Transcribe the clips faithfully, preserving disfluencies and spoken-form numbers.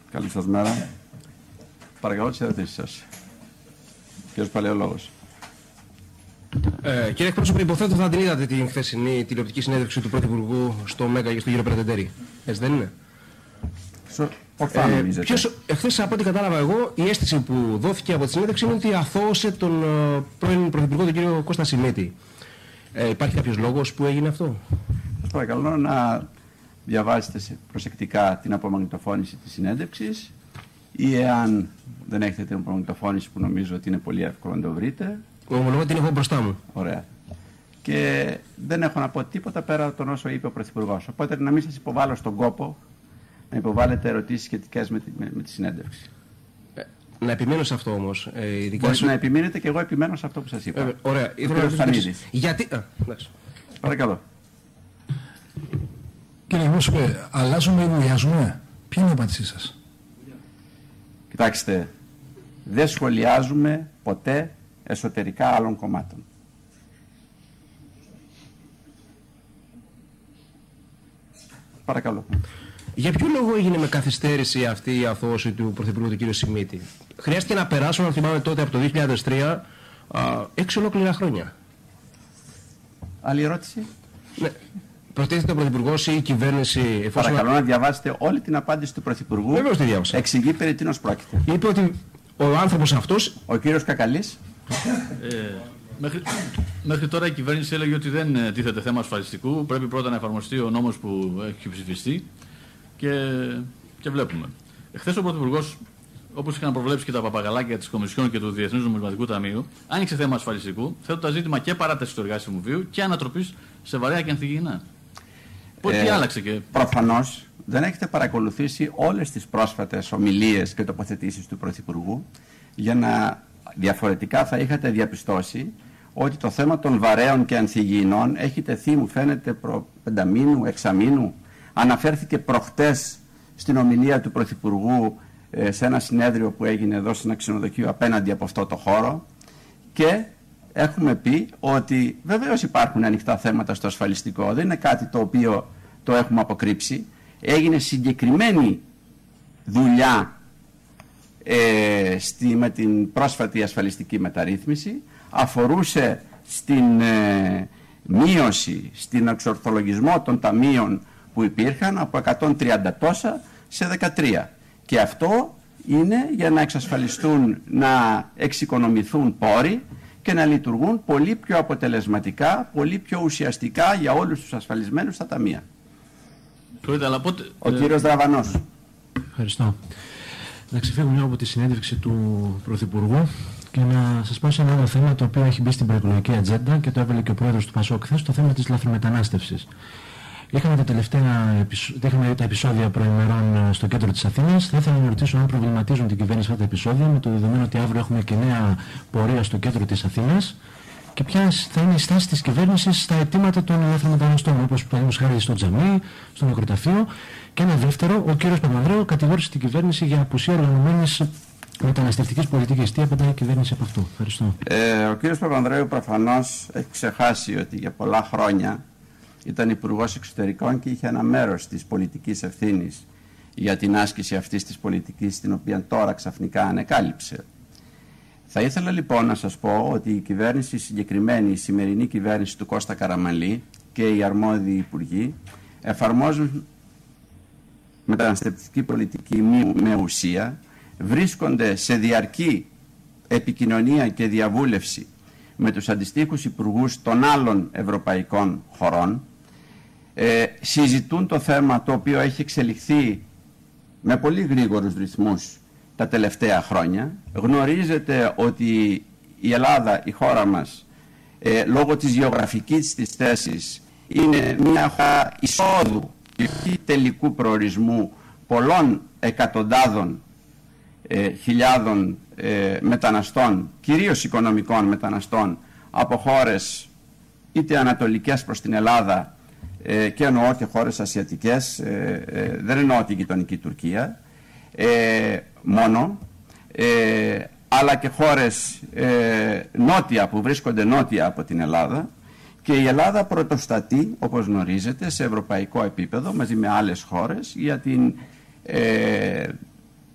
Καλή σας μέρα. Παρακαλώ τις ερωτήσεις σας. Κύριος Παλαιολόγος. Ε, κύριε εκπρόσωπε, υποθέτω θα την είδατε την χθεσινή τηλεοπτική συνέντευξη του Πρωθυπουργού στο Μέγκα και στο γύρο Πρετεντέρη. Έτσι δεν είναι? Ορθά ε, νομίζετε. Ποιος, εχθές από ό,τι κατάλαβα εγώ, η αίσθηση που δόθηκε από τη συνέντευξη είναι ότι αθώωσε τον uh, πρώην Πρωθυπουργό, τον κύριο Κώστα Σιμίτη. Ε, υπάρχει κάποιος λόγος που έγινε αυτό? Σας παρακαλώ να διαβάσετε προσεκτικά την απομαγνητοφώνηση της συνέντευξης ή εάν δεν έχετε την απομαγνητοφώνηση που νομίζω ότι είναι πολύ εύκολο να το βρείτε. Ομολογώ την έχω μπροστά μου. Ωραία. Και δεν έχω να πω τίποτα πέρα από τον όσο είπε ο Πρωθυπουργός. Οπότε να μην σας υποβάλω στον κόπο να υποβάλλετε ερωτήσεις σχετικές με τη, με, με τη συνέντευξη. Ε, να επιμείνω σε αυτό όμως. Ε, Μπορείτε σου... να επιμείνετε και εγώ επιμένω σε αυτό που σας είπα. Ε, ωραία. Ήθελα να ρωτήσω. Γιατί... Α, παρακαλώ. Κύριε Εκπρόσωπε, αλλάζουμε ή βουλιάζουμε? Ποια είναι η απάντησή σας? Κοιτάξτε, δεν σχολιάζουμε ποτέ εσωτερικά άλλων κομμάτων. Παρακαλώ. Για ποιο λόγο έγινε με καθυστέρηση αυτή η αθώωση του Πρωθυπουργού του κ. Σιμίτη? Χρειάστηκε να περάσουν, αν θυμάμαι τότε, από το δύο χιλιάδες τρία, α, έξι ολόκληρα χρόνια. Άλλη ερώτηση? Ναι. Προτίθεται ο Πρωθυπουργός ή η κυβέρνηση... Εφόσον... Παρακαλώ να διαβάσετε όλη την απάντηση του Πρωθυπουργού. Βεβαίως τη διάβασα. Εξηγεί περί τίνος πρόκειται. Είπε ότι ο άνθρωπος αυτός... Ο κύριος Κακαλής. Ε, μέχρι, μέχρι τώρα η κυβέρνηση έλεγε ότι δεν τίθεται θέμα ασφαλιστικού. Πρέπει πρώτα να εφαρμοστεί ο νόμος που έχει ψηφιστεί και, και βλέπουμε. Εχθές ο Πρωθυπουργός, όπως είχαν προβλέψει και τα παπαγαλάκια της Κομισιόν και του Διεθνούς Νομισματικού Ταμείου, άνοιξε θέμα ασφαλιστικού, θέτοντας ζήτημα και παράταση του εργάσιμου βίου και ανατροπής σε βαρέα και ανθυγιεινά. Πότε ε, άλλαξε και... Προφανώς δεν έχετε παρακολουθήσει όλες τις πρόσφατες ομιλίες και τοποθετήσεις του Πρωθυπουργού, για να διαφορετικά θα είχατε διαπιστώσει ότι το θέμα των βαρέων και ανθυγιεινών έχει τεθεί, μου φαίνεται, προ πενταμήνου, εξαμήνου. Αναφέρθηκε προχτές στην ομιλία του Πρωθυπουργού ε, σε ένα συνέδριο που έγινε εδώ σε ένα ξενοδοχείο απέναντι από αυτό το χώρο, και έχουμε πει ότι βεβαίως υπάρχουν ανοιχτά θέματα στο ασφαλιστικό. Δεν είναι κάτι το οποίο το έχουμε αποκρύψει. Έγινε συγκεκριμένη δουλειά ε, στη, με την πρόσφατη ασφαλιστική μεταρρύθμιση. Αφορούσε στην ε, μείωση, στην εξορθολογισμό των ταμείων που υπήρχαν από εκατόν τριάντα τόσα σε δεκατρία. Και αυτό είναι για να εξασφαλιστούν, να εξοικονομηθούν πόροι και να λειτουργούν πολύ πιο αποτελεσματικά, πολύ πιο ουσιαστικά για όλους τους ασφαλισμένους στα ταμεία. Πότε... Ο κύριος Δραβανός. Ευχαριστώ. Να ξεφύγω λίγο από τη συνέντευξη του Πρωθυπουργού και να σας πω σε ένα άλλο θέμα το οποίο έχει μπει στην προεκλογική ατζέντα και το έβαλε και ο πρόεδρος του ΠΑΣΟΚ χθες, το θέμα της λαθρομετανάστευσης. Είχαμε τα τελευταία είχαμε τα επεισόδια προημερών στο κέντρο της Αθήνας. Θα ήθελα να ρωτήσω αν προβληματίζουν την κυβέρνηση αυτά τα επεισόδια, με το δεδομένο ότι αύριο έχουμε και νέα πορεία στο κέντρο της Αθήνας, και ποια θα είναι η στάση της κυβέρνησης στα αιτήματα των λαθρομεταναστών, όπως παραδείγματος χάρη στο τζαμί, στο νεκροταφείο. Και ένα δεύτερο, ο κύριος Παπανδρέου κατηγόρησε την κυβέρνηση για απουσία οργανωμένης μεταναστευτικής πολιτικής. Τι απαντάει η κυβέρνηση από αυτό? Ευχαριστώ. Ε, ο κύριος Παπανδρέου προφανώς έχει ξεχάσει ότι για πολλά χρόνια ήταν υπουργός εξωτερικών και είχε ένα μέρος της πολιτικής ευθύνης για την άσκηση αυτής της πολιτικής, την οποία τώρα ξαφνικά ανεκάλυψε. Θα ήθελα λοιπόν να σας πω ότι η κυβέρνηση συγκεκριμένη, η σημερινή κυβέρνηση του Κώστα Καραμανλή και οι αρμόδιοι υπουργοί εφαρμόζουν μεταναστευτική πολιτική με ουσία, βρίσκονται σε διαρκή επικοινωνία και διαβούλευση με τους αντιστοίχους υπουργούς των άλλων ευρωπαϊκών χωρών, ε, συζητούν το θέμα το οποίο έχει εξελιχθεί με πολύ γρήγορους ρυθμούς τα τελευταία χρόνια. Γνωρίζετε ότι η Ελλάδα, η χώρα μας, ε, λόγω της γεωγραφικής της θέσης, είναι μια χώρα εισόδου και τελικού προορισμού πολλών εκατοντάδων ε, χιλιάδων ε, μεταναστών, κυρίως οικονομικών μεταναστών, από χώρες είτε ανατολικές προς την Ελλάδα, ε, και εννοώ και χώρες ασιατικές, ε, ε, δεν εννοώ την γειτονική Τουρκία ε, μόνο, ε, αλλά και χώρες ε, νότια, που βρίσκονται νότια από την Ελλάδα. Και η Ελλάδα πρωτοστατεί, όπως γνωρίζετε, σε ευρωπαϊκό επίπεδο μαζί με άλλες χώρες για την ε,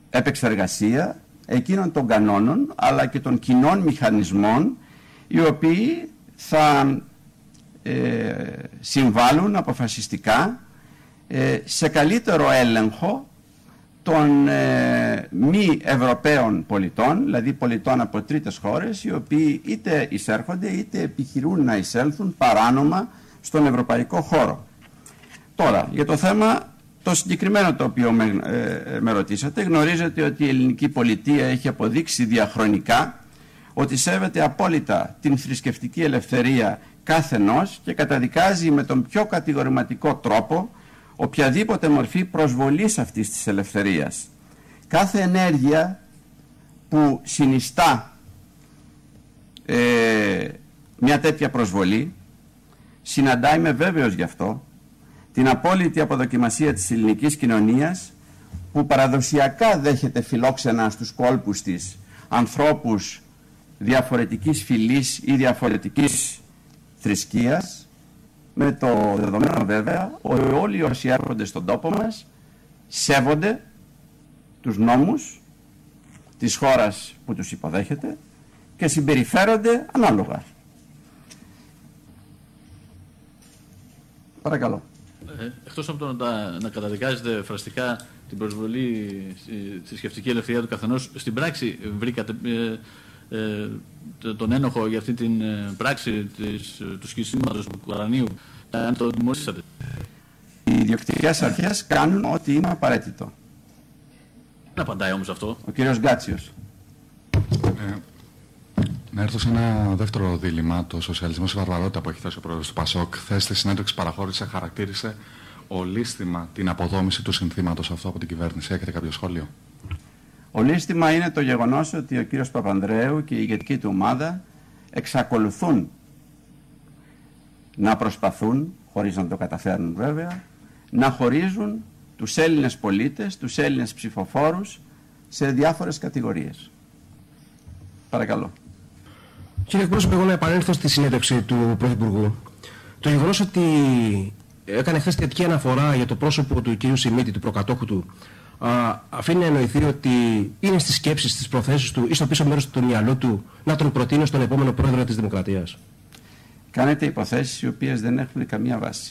επεξεργασία εκείνων των κανόνων αλλά και των κοινών μηχανισμών οι οποίοι θα ε, συμβάλλουν αποφασιστικά ε, σε καλύτερο έλεγχο των ε, μη Ευρωπαίων πολιτών, δηλαδή πολιτών από τρίτες χώρες, οι οποίοι είτε εισέρχονται είτε επιχειρούν να εισέλθουν παράνομα στον ευρωπαϊκό χώρο. Τώρα, για το θέμα το συγκεκριμένο το οποίο με, ε, με ρωτήσατε, γνωρίζετε ότι η ελληνική πολιτεία έχει αποδείξει διαχρονικά ότι σέβεται απόλυτα την θρησκευτική ελευθερία καθενός και καταδικάζει με τον πιο κατηγορηματικό τρόπο οποιαδήποτε μορφή προσβολής αυτής της ελευθερίας. Κάθε ενέργεια που συνιστά ε, μια τέτοια προσβολή συναντά, είμαι βέβαιος γι' αυτό, την απόλυτη αποδοκιμασία της ελληνικής κοινωνίας που παραδοσιακά δέχεται φιλόξενα στους κόλπους της ανθρώπους διαφορετικής φυλής ή διαφορετικής θρησκείας, με το δεδομένο βέβαια ότι όλοι όσοι έρχονται στον τόπο μας σέβονται τους νόμους της χώρας που τους υποδέχεται και συμπεριφέρονται ανάλογα. Παρακαλώ. Ε, εκτός από το να, να καταδικάζετε φραστικά την προσβολή στη θρησκευτική ελευθερία του καθενός, στην πράξη βρήκατε ε, ε, τον ένοχο για αυτή την ε, πράξη της, του σκισίματος του Κορανίου, αν το δημοσίσατε? Οι ιδιοκτικές αρχές κάνουν ό,τι είναι απαραίτητο. Δεν απαντάει όμως αυτό. Ο κύριος Γκάτσιος. Ε, να έρθω σε ένα δεύτερο δίλημμα. Το σοσιαλισμός η βαρβαρότητα που έχει θέσει ο πρόεδρος του ΠΑΣΟΚ. Χθες στη συνέντευξη παραχώρησε, χαρακτήρισε ολίσθημα την αποδόμηση του συνθήματος αυτό από την κυβέρνηση. Έχετε κάποιο σχόλιο? Ολίσθημα είναι το γεγονός ότι ο κύριος Παπανδρέου και η ηγετική του ομάδα εξακολουθούν να προσπαθούν, χωρίς να το καταφέρνουν βέβαια, να χωρίζουν τους Έλληνες πολίτες, τους Έλληνες ψηφοφόρους σε διάφορες κατηγορίες. Παρακαλώ. Κύριε εκπρόσωπε, εγώ να επανέλθω στη συνέντευξη του Πρωθυπουργού. Το γεγονός ότι έκανε χθες θετική αναφορά για το πρόσωπο του κυρίου Σιμίτη, του προκατόχου του, α, αφήνει να εννοηθεί ότι είναι στις σκέψεις, στις προθέσεις του ή στο πίσω μέρος του μυαλού του να τον προτείνει στον επόμενο πρόεδρο της Δημοκρατίας. Κάνετε υποθέσεις οι οποίες δεν έχουν καμία βάση.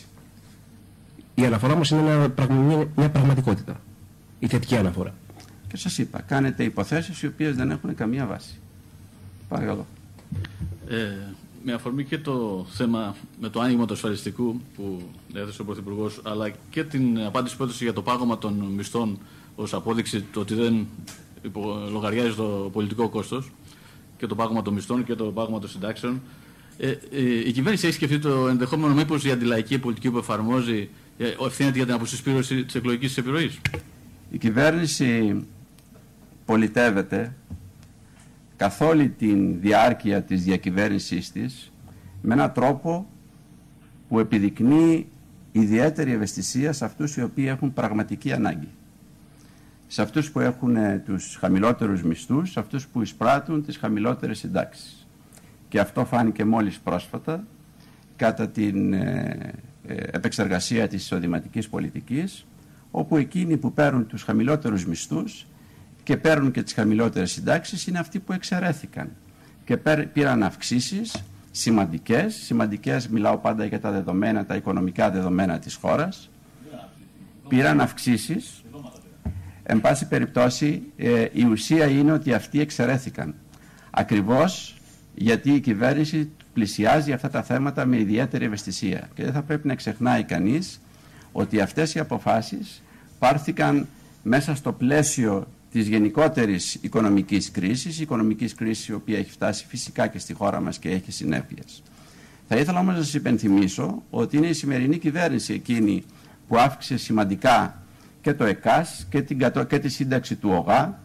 Η αναφορά όμως είναι μια, μια, μια πραγματικότητα. Η θετική αναφορά. Και σας είπα, κάνετε υποθέσεις οι οποίες δεν έχουν καμία βάση. Παρακαλώ. Ε, με αφορμή και το θέμα με το άνοιγμα του ασφαλιστικού που έθεσε ο Πρωθυπουργός, αλλά και την απάντηση που έδωσε για το πάγωμα των μισθών ως απόδειξη το ότι δεν λογαριάζει το πολιτικό κόστος, και το πάγωμα των μισθών και το πάγωμα των συντάξεων, ε, ε, η κυβέρνηση έχει σκεφτεί το ενδεχόμενο μήπως η αντιλαϊκή πολιτική που εφαρμόζει ε, ευθύνεται για την αποσυσπήρωση της εκλογικής της επιρροής? Η κυβέρνηση πολιτεύεται καθ' όλη τη διάρκεια της διακυβέρνησής της με έναν τρόπο που επιδεικνύει ιδιαίτερη ευαισθησία σε αυτούς οι οποίοι έχουν πραγματική ανάγκη. Σε αυτούς που έχουν τους χαμηλότερους μισθούς, σε αυτούς που εισπράττουν τις χαμηλότερες συντάξεις. Και αυτό φάνηκε μόλις πρόσφατα κατά την ε, ε, επεξεργασία της εισοδηματικής πολιτικής, όπου εκείνοι που παίρνουν τους χαμηλότερους μισθούς και παίρνουν και τις χαμηλότερες συντάξεις είναι αυτοί που εξαιρέθηκαν και πήραν αυξήσεις σημαντικές, σημαντικές μιλάω πάντα για τα δεδομένα, τα οικονομικά δεδομένα της χώρας, πήραν αυξήσεις, εν πάση περιπτώσει ε, η ουσία είναι ότι αυτοί εξαιρέθηκαν. Ακριβώς γιατί η κυβέρνηση πλησιάζει αυτά τα θέματα με ιδιαίτερη ευαισθησία και δεν θα πρέπει να ξεχνάει κανείς ότι αυτές οι αποφάσεις πάρθηκαν μέσα στο πλαίσιο της γενικότερης οικονομικής κρίσης, η οικονομικής κρίσης η οποία έχει φτάσει φυσικά και στη χώρα μας και έχει συνέπειες. Θα ήθελα όμως να σας υπενθυμίσω ότι είναι η σημερινή κυβέρνηση εκείνη που αύξησε σημαντικά και το ΕΚΑΣ και, την, και τη σύνταξη του ΟΓΑ,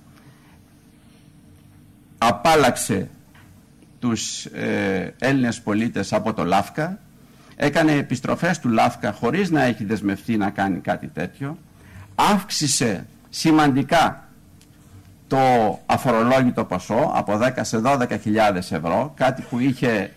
απάλαξε τους ε, Έλληνες πολίτες από το ΛΑΦΚΑ, έκανε επιστροφές του ΛΑΦΚΑ χωρίς να έχει δεσμευτεί να κάνει κάτι τέτοιο, αύξησε σημαντικά το αφορολόγητο ποσό από δέκα σε δώδεκα χιλιάδες ευρώ, κάτι που είχε,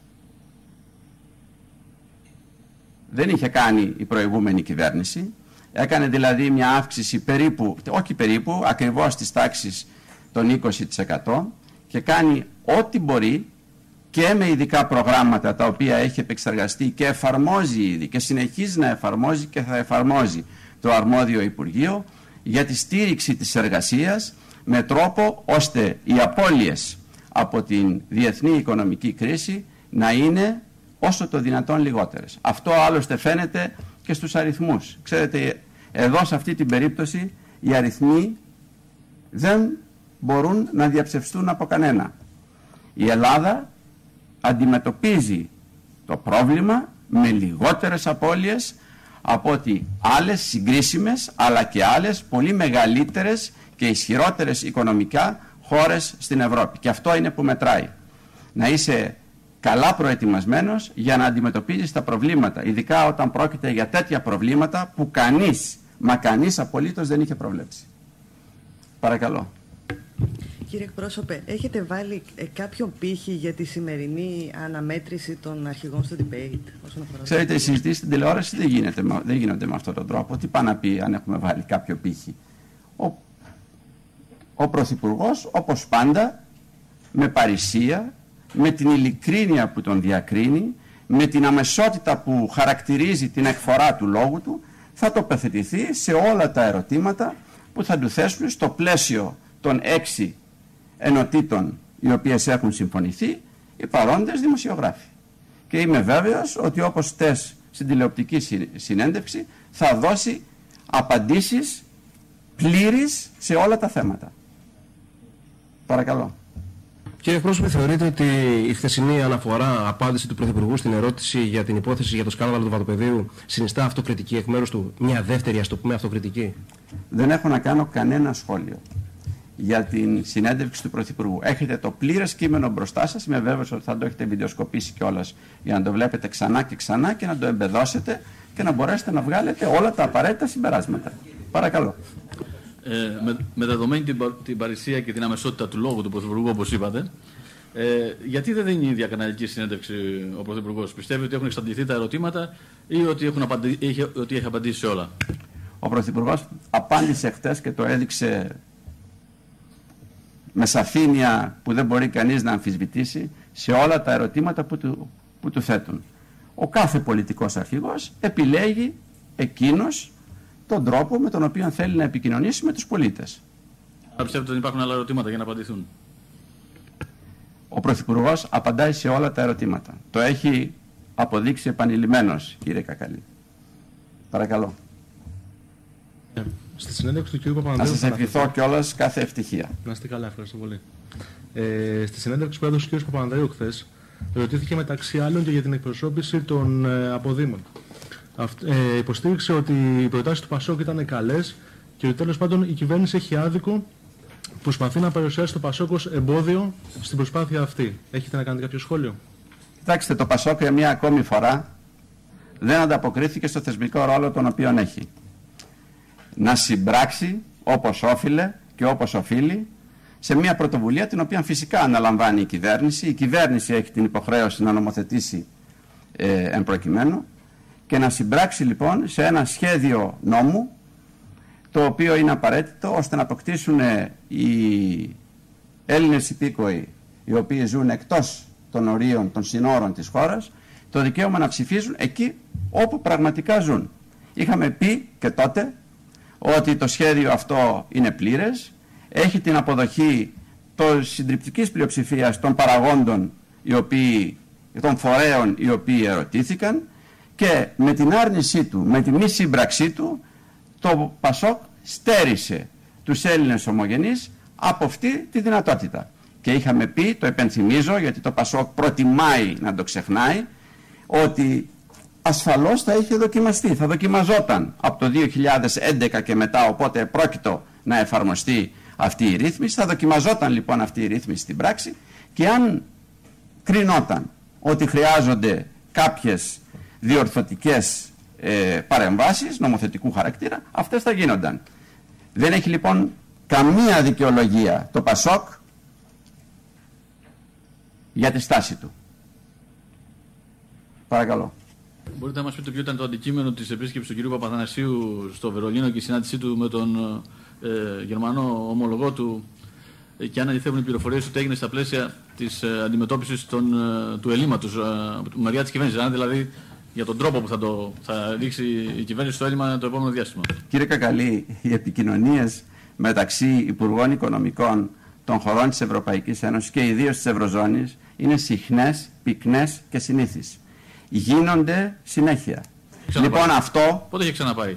δεν είχε κάνει η προηγούμενη κυβέρνηση, Έκανε δηλαδή μια αύξηση περίπου, όχι περίπου, ακριβώς της τάξης των είκοσι τοις εκατό και κάνει ό,τι μπορεί και με ειδικά προγράμματα τα οποία έχει επεξεργαστεί και εφαρμόζει ήδη και συνεχίζει να εφαρμόζει και θα εφαρμόζει το αρμόδιο Υπουργείο για τη στήριξη της εργασίας με τρόπο ώστε οι απώλειες από την διεθνή οικονομική κρίση να είναι όσο το δυνατόν λιγότερες. Αυτό άλλωστε φαίνεται και στους αριθμούς. Ξέρετε, εδώ σε αυτή την περίπτωση οι αριθμοί δεν μπορούν να διαψευστούν από κανένα. Η Ελλάδα αντιμετωπίζει το πρόβλημα με λιγότερες απώλειες από ότι άλλες συγκρίσιμες αλλά και άλλες πολύ μεγαλύτερες και ισχυρότερες οικονομικά χώρες στην Ευρώπη. Και αυτό είναι που μετράει. Να είσαι καλά προετοιμασμένος για να αντιμετωπίζεις τα προβλήματα, ειδικά όταν πρόκειται για τέτοια προβλήματα που κανείς, μα κανείς απολύτως δεν είχε προβλέψει. Παρακαλώ. Κύριε εκπρόσωπε, έχετε βάλει ε, κάποιον πύχη για τη σημερινή αναμέτρηση των αρχηγών στο debate? Ξέρετε, οι συζητήσεις στην τηλεόραση δεν, γίνεται, δεν γίνονται με αυτόν τον τρόπο. Τι πάει να πει αν έχουμε βάλει κάποιο πύχη? Ο, ο Πρωθυπουργός, όπως πάντα, με παρησία, με την ειλικρίνεια που τον διακρίνει, με την αμεσότητα που χαρακτηρίζει την εκφορά του λόγου του, θα τοποθετηθεί σε όλα τα ερωτήματα που θα του θέσουν στο πλαίσιο των έξι ενωτήτων οι οποίες έχουν συμφωνηθεί οι παρόντες δημοσιογράφοι. Και είμαι βέβαιος ότι όπως χτες στην τηλεοπτική συνέντευξη θα δώσει απαντήσεις πλήρεις σε όλα τα θέματα. Παρακαλώ. Κύριε εκπρόσωπε, θεωρείτε ότι η χθεσινή αναφορά, απάντηση του Πρωθυπουργού στην ερώτηση για την υπόθεση για το σκάνδαλο του βατοπεδίου συνιστά αυτοκριτική εκ μέρους του, μια δεύτερη, ας το πούμε, αυτοκριτική? Δεν έχω να κάνω κανένα σχόλιο για την συνέντευξη του Πρωθυπουργού. Έχετε το πλήρες κείμενο μπροστά σας. Είμαι βέβαιος ότι θα το έχετε βιντεοσκοπήσει κιόλας για να το βλέπετε ξανά και ξανά και να το εμπεδώσετε και να μπορέσετε να βγάλετε όλα τα απαραίτητα συμπεράσματα. Παρακαλώ. Ε, με, με δεδομένη την, την παρησία και την αμεσότητα του λόγου του Πρωθυπουργού, όπως είπατε, ε, γιατί δεν δίνει διακαναλική συνέντευξη ο Πρωθυπουργός? Πιστεύει ότι έχουν εξαντληθεί τα ερωτήματα ή ότι, έχουν απαντη, είχε, ότι έχει απαντήσει σε όλα? Ο Πρωθυπουργός απάντησε χτες και το έδειξε με σαφήνεια που δεν μπορεί κανείς να αμφισβητήσει σε όλα τα ερωτήματα που του, που του θέτουν. Ο κάθε πολιτικός αρχηγός επιλέγει εκείνος τον τρόπο με τον οποίο θέλει να επικοινωνήσει με τους πολίτες. Αν πιστεύετε ότι υπάρχουν άλλα ερωτήματα για να απαντηθούν? Ο Πρωθυπουργός απαντάει σε όλα τα ερωτήματα. Το έχει αποδείξει επανειλημμένος, κύριε Κακαλή. Παρακαλώ. Στη συνέντευξη του κ. Παπανδρέου. Να σας ευχηθώ κιόλας κάθε ευτυχία. Να είστε καλά, ευχαριστώ πολύ. Ε, στη συνέντευξη που έδωσε ο κ. Παπανδρέου χθες, ρωτήθηκε μεταξύ άλλων και για την εκπροσώπηση των ε, αποδήμων. Αυτ, ε, υποστήριξε ότι οι προτάσεις του Πασόκ ήταν καλές και ότι τέλος πάντων η κυβέρνηση έχει άδικο, προσπαθεί να παρουσιάσει το Πασόκ ως εμπόδιο στην προσπάθεια αυτή. Έχετε να κάνετε κάποιο σχόλιο? Κοιτάξτε, το Πασόκ για μια ακόμη φορά δεν ανταποκρίθηκε στο θεσμικό ρόλο τον οποίο έχει. Να συμπράξει όπως όφιλε και όπως οφείλει σε μια πρωτοβουλία την οποία φυσικά αναλαμβάνει η κυβέρνηση. Η κυβέρνηση έχει την υποχρέωση να νομοθετήσει ε, εν προκειμένου και να συμπράξει λοιπόν σε ένα σχέδιο νόμου το οποίο είναι απαραίτητο ώστε να αποκτήσουν οι Έλληνες υπήκοοι οι οποίοι ζουν εκτός των ορίων, των συνόρων της χώρας, το δικαίωμα να ψηφίζουν εκεί όπου πραγματικά ζουν. Είχαμε πει και τότε ότι το σχέδιο αυτό είναι πλήρες, έχει την αποδοχή των συντριπτικής πλειοψηφίας των παραγόντων οι οποίοι, των φορέων οι οποίοι ερωτήθηκαν, και με την άρνησή του, με τη μη σύμπραξή του, το Πασόκ στέρισε τους Έλληνες ομογενείς από αυτή τη δυνατότητα. Και είχαμε πει, το επενθυμίζω γιατί το Πασόκ προτιμάει να το ξεχνάει, ότι ασφαλώς θα είχε δοκιμαστεί, θα δοκιμαζόταν από το δύο χιλιάδες έντεκα και μετά, οπότε πρόκειτο να εφαρμοστεί αυτή η ρύθμιση. Θα δοκιμαζόταν λοιπόν αυτή η ρύθμιση στην πράξη και αν κρινόταν ότι χρειάζονται κάποιες διορθωτικές ε, παρεμβάσεις νομοθετικού χαρακτήρα, αυτές θα γίνονταν. Δεν έχει λοιπόν καμία δικαιολογία το Πασόκ για τη στάση του. Παρακαλώ. Μπορείτε να μας πείτε ποιο ήταν το αντικείμενο της επίσκεψης του κ. Παπαθανασίου στο Βερολίνο και η συνάντησή του με τον ε, Γερμανό ομολογό του ε, και αν αληθεύουν οι πληροφορίες ότι έγινε στα πλαίσια της ε, αντιμετώπισης των, ε, του ελλείμματος ε, από τη μεριά της κυβέρνησης, αν δηλαδή για τον τρόπο που θα, το, θα ρίξει η κυβέρνηση στο έλλειμμα το επόμενο διάστημα. Κύριε Κακαλή, οι επικοινωνίες μεταξύ Υπουργών Οικονομικών των χωρών της Ευρωπαϊκής Ένωσης και ιδίως της Ευρωζώνης είναι συχνές, πυκνές και συνήθεις. Γίνονται συνέχεια. Ξαναπάει. Λοιπόν, αυτό... Πότε έχει ξαναπάει?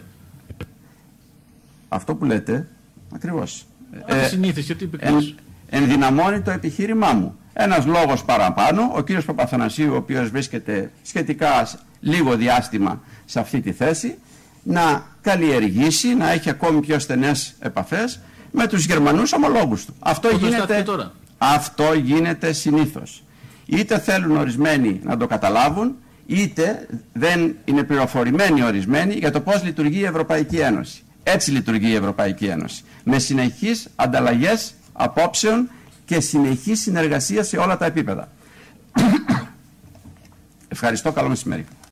Αυτό που λέτε, ακριβώς. Ε, συνήθεις, γιατί πυκνές. εν, ενδυναμώνει το επιχείρημά μου. Ένας λόγος παραπάνω, ο κύριος Παπαθανασίου, ο οποίος βρίσκεται σχετικά λίγο διάστημα σε αυτή τη θέση, να καλλιεργήσει, να έχει ακόμη πιο στενές επαφές με τους Γερμανούς ομολόγους του. Αυτό γίνεται, τώρα. αυτό γίνεται συνήθως. Είτε θέλουν ορισμένοι να το καταλάβουν, είτε δεν είναι πληροφορημένοι ορισμένοι για το πώς λειτουργεί η Ευρωπαϊκή Ένωση. Έτσι λειτουργεί η Ευρωπαϊκή Ένωση. Με συνεχείς ανταλλαγές απόψεων και συνεχή συνεργασία σε όλα τα επίπεδα. Ευχαριστώ, καλό μεσημέρι.